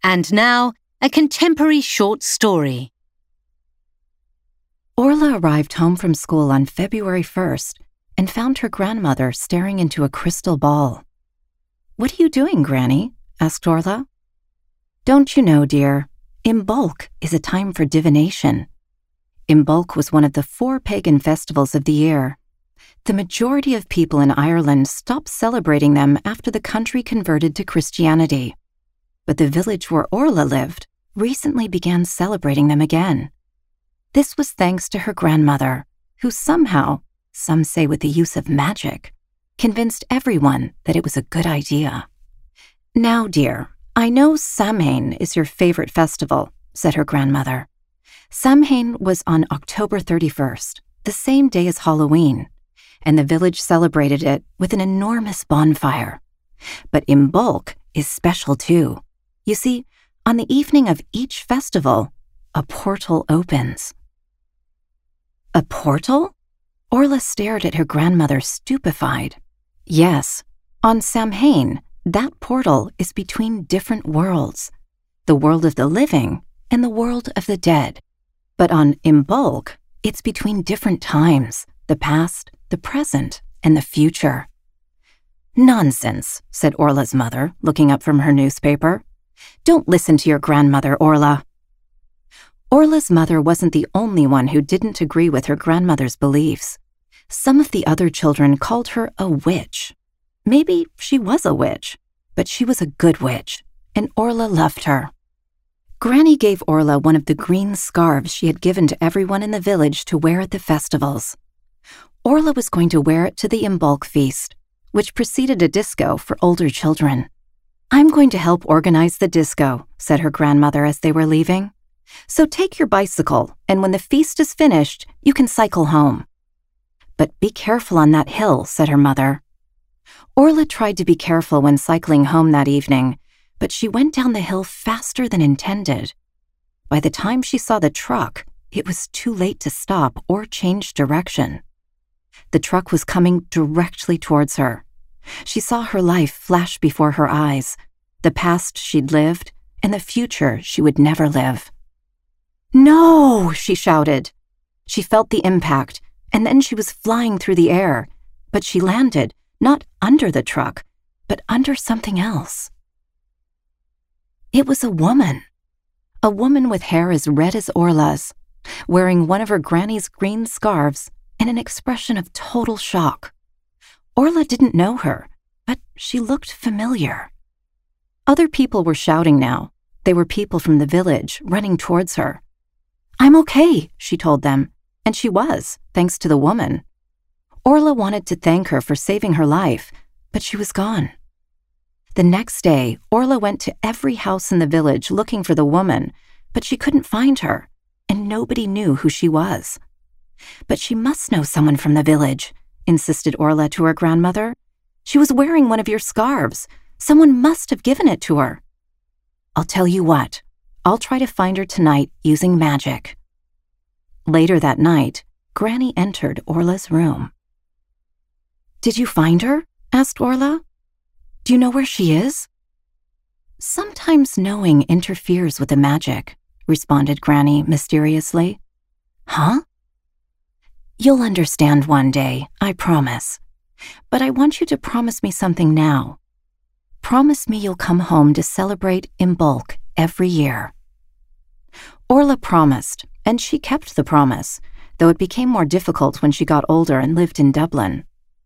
And now, a contemporary short story. Orla arrived home from school on February 1st and found her grandmother staring into a crystal ball. "What are you doing, Granny?" asked Orla. "Don't you know, dear, Imbolc is a time for divination." Imbolc was one of the 4 pagan festivals of the year. The majority of people in Ireland stopped celebrating them after the country converted to Christianity. But the village where Orla lived recently began celebrating them again. This was thanks to her grandmother, who somehow, some say with the use of magic, convinced everyone that it was a good idea. "Now, dear, I know Samhain is your favorite festival," said her grandmother. Samhain was on October 31st, the same day as Halloween, and the village celebrated it with an enormous bonfire. But Imbolc is special too. You see, on the evening of each festival, a portal opens. A portal? Orla stared at her grandmother, stupefied. Yes, on Samhain, that portal is between different worlds, the world of the living and the world of the dead. But on Imbolc, it's between different times, the past, the present, and the future. "Nonsense," said Orla's mother, looking up from her newspaper. "Don't listen to your grandmother, Orla." Orla's mother wasn't the only one who didn't agree with her grandmother's beliefs. Some of the other children called her a witch. Maybe she was a witch, but she was a good witch, and Orla loved her. Granny gave Orla one of the green scarves she had given to everyone in the village to wear at the festivals. Orla was going to wear it to the Imbolc feast, which preceded a disco for older children. "I'm going to help organize the disco," said her grandmother as they were leaving. "So take your bicycle, and when the feast is finished, you can cycle home." "But be careful on that hill," said her mother. Orla tried to be careful when cycling home that evening, but she went down the hill faster than intended. By the time she saw the truck, it was too late to stop or change direction. The truck was coming directly towards her. She saw her life flash before her eyes, the past she'd lived and the future she would never live. "No!" she shouted. She felt the impact, and then she was flying through the air, but she landed not under the truck, but under something else. It was a woman with hair as red as Orla's, wearing one of her granny's green scarves and an expression of total shock. Orla didn't know her, but she looked familiar. Other people were shouting now. They were people from the village running towards her. "I'm okay," she told them, and she was, thanks to the woman. Orla wanted to thank her for saving her life, but she was gone. The next day, Orla went to every house in the village looking for the woman, but she couldn't find her, and nobody knew who she was. "But she must know someone from the village," insisted Orla to her grandmother. "She was wearing one of your scarves. Someone must have given it to her." "I'll tell you what, I'll try to find her tonight using magic." Later that night, Granny entered Orla's room. "Did you find her?" asked Orla. "Do you know where she is?" "Sometimes knowing interferes with the magic," responded Granny mysteriously. "Huh?" "You'll understand one day, I promise. But I want you to promise me something now. Promise me you'll come home to celebrate Imbolc every year." Orla promised, and she kept the promise, though it became more difficult when she got older and lived in Dublin.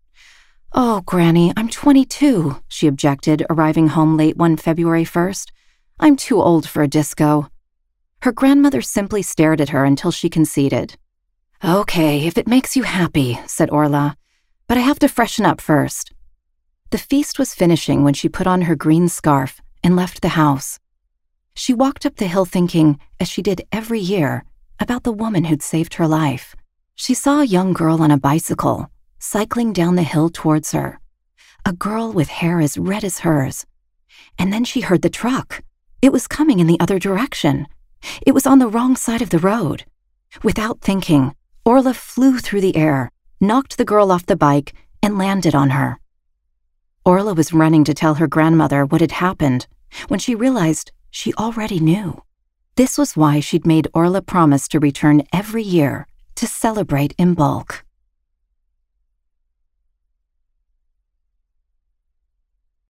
"Oh, Granny, I'm 22, she objected, arriving home late one February 1st. "I'm too old for a disco." Her grandmother simply stared at her until she conceded. "Okay, if it makes you happy," said Orla, "but I have to freshen up first." The feast was finishing when she put on her green scarf and left the house. She walked up the hill thinking, as she did every year, about the woman who'd saved her life. She saw a young girl on a bicycle, cycling down the hill towards her, a girl with hair as red as hers. And then she heard the truck. It was coming in the other direction. It was on the wrong side of the road. Without thinking, Orla flew through the air, knocked the girl off the bike, and landed on her. Orla was running to tell her grandmother what had happened when she realized She already knew. This was why she'd made Orla promise to return every year to celebrate in bulk.